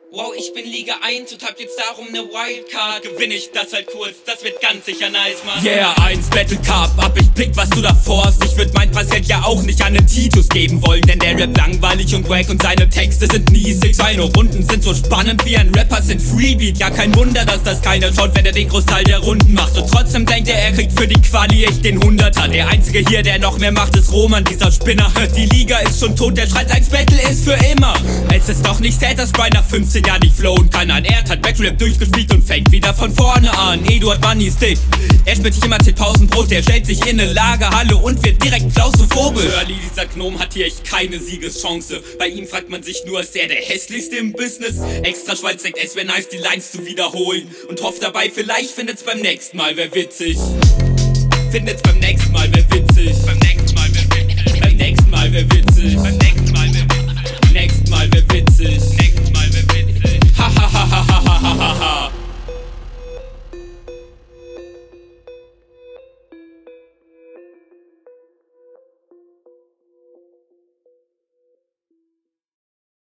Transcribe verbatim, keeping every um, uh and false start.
Wow, ich bin Liga eins und hab jetzt darum ne Wildcard. Gewinn ich das halt kurz, das wird ganz sicher nice, Mann. Yeah, eins Battle Cup, ab ich blick, was du davor hast. Ich würd mein Preisgeld ja auch nicht an den Titus geben wollen, denn der Rap langweilig und wack und seine Texte sind niesig. Seine Runden sind so spannend wie ein Rapper sind Freebeat. Ja, kein Wunder, dass das keiner schaut, wenn er den Großteil der Runden macht. Und trotzdem denkt er, er kriegt für die Quali echt den Hunderter. Der einzige hier, der noch mehr macht, ist Roman, dieser Spinner. Die Liga ist schon tot, der schreit, eins Battle ist für immer. Es ist doch nicht sad, dass Brian nach fünfzehn Jahren nicht flowen kann. Ein Erd hat Backrap durchgespielt und fängt wieder von vorne an. Eduard Bunny ist dick, er spielt sich immer zehntausend Brot. Der stellt sich in eine Lagerhalle und wird direkt klaustrophobisch. Early, dieser Gnome hat hier echt keine Siegeschance. Bei ihm fragt man sich nur, ist er der hässlichste im Business? Extra Schweiz denkt, es wäre nice, die Lines zu wiederholen. Und hofft dabei, vielleicht findet's beim nächsten Mal, wär witzig. Findet's beim nächsten Mal, wär witzig. Beim nächsten